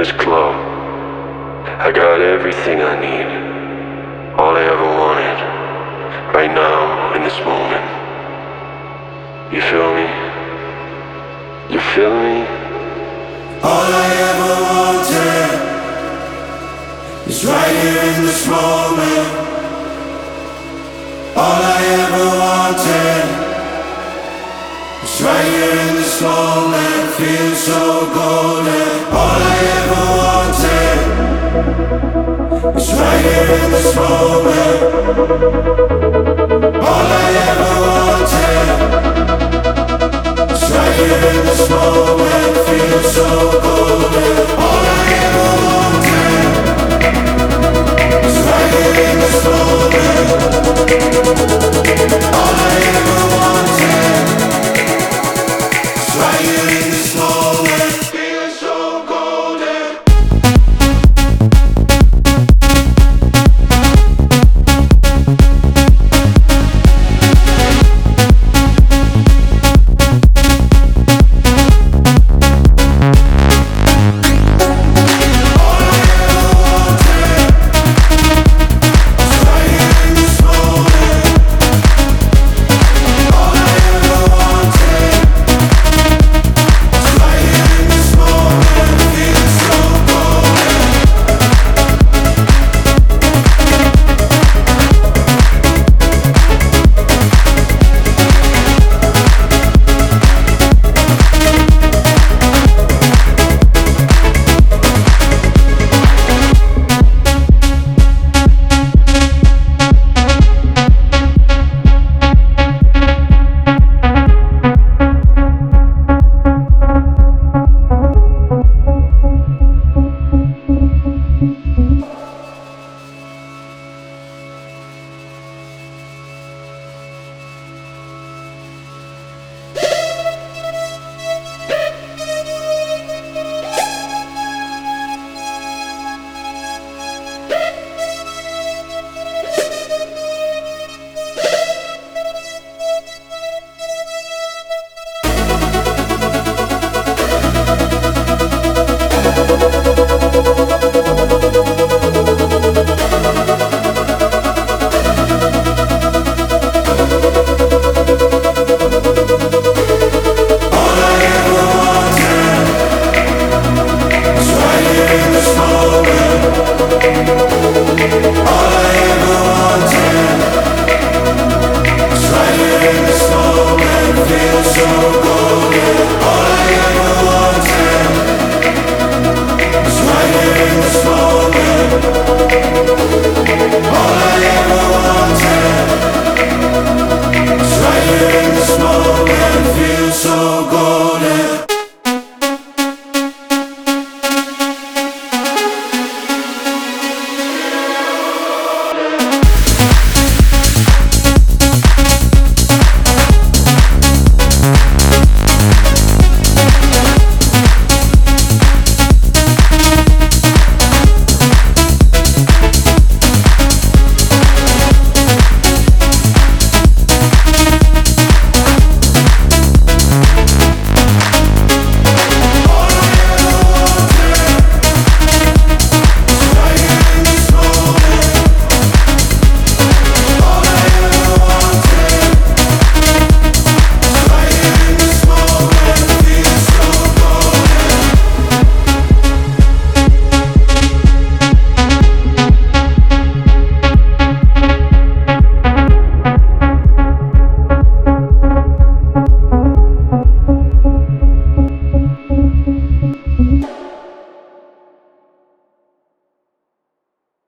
this club. I got everything I need, all I ever wanted, right now, in this moment. You feel me? You feel me? All I ever wanted is right here in this moment. All I ever wanted is right here in this moment. Feels so golden. All I ever wanted is right here in this moment. All I ever wanted is right here in this moment. Feels so golden. All I ever wanted is right here in this moment. All I ever wanted is right here.